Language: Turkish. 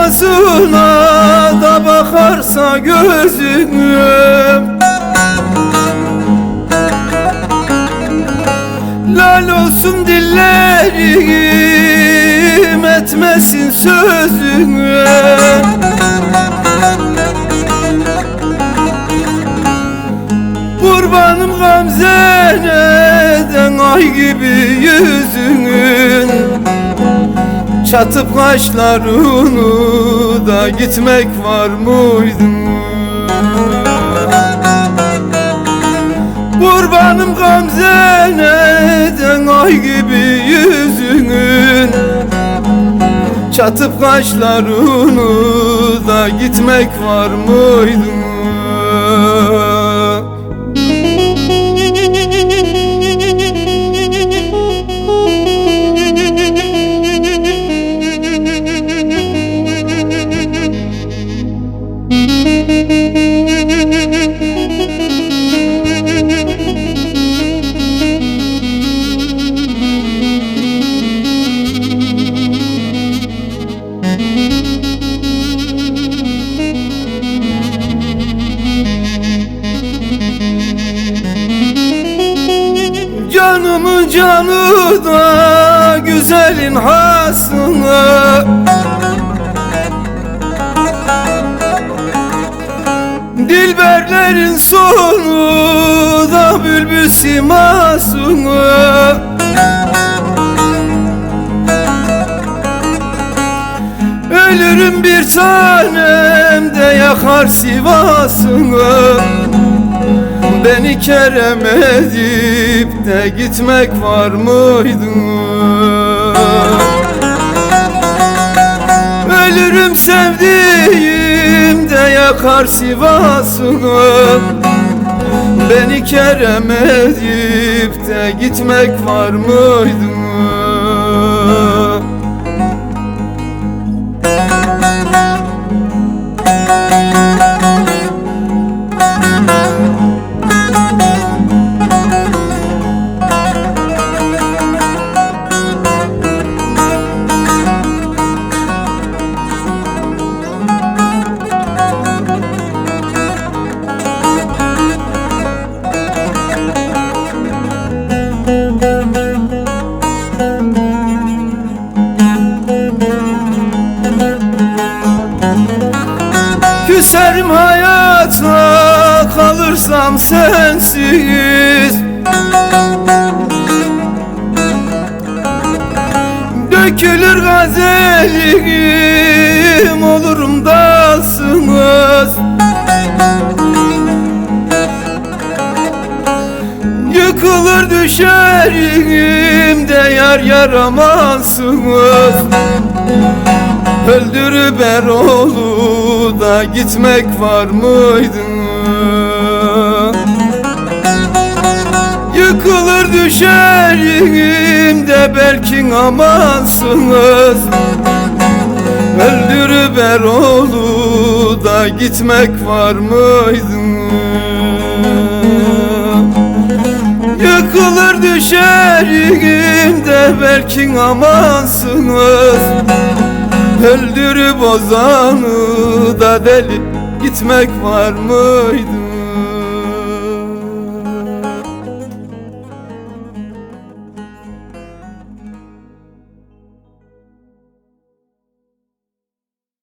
Başkasına da bakarsa gözüm, lal olsun dillerim, etmesin sözünü. Kurbanım gamzeneden ay gibi yüzünün, çatıp kaşlarını da gitmek var mıydı? Kurbanım gamzeneden ay gibi yüzünün, çatıp kaşlarını da gitmek var mıydı? Canımın canı da güzelin hasına, dilberlerin sonu da bülbül simasına. Ölürüm bir tanem de yakar Sivas'ını, beni kerem edip de gitmek var mıydı? Ölürüm sevdiğim de yakar Sivas'ını, beni kerem edip de gitmek var mıydı? Küserim hayata kalırsam sensiz, dökülür gazelim, olurum dalsınız. Yıkılır düşerim de yar yaramazsınız. Öldürüp Erol'u da gitmek var mıydı? Yıkılır düşerim de belki amansınız. Öldürüp Erol'u da gitmek var mıydı? Yıkılır düşerim de belki amansınız. Öldürüp Ozan'ı da deli gitmek var mıydı?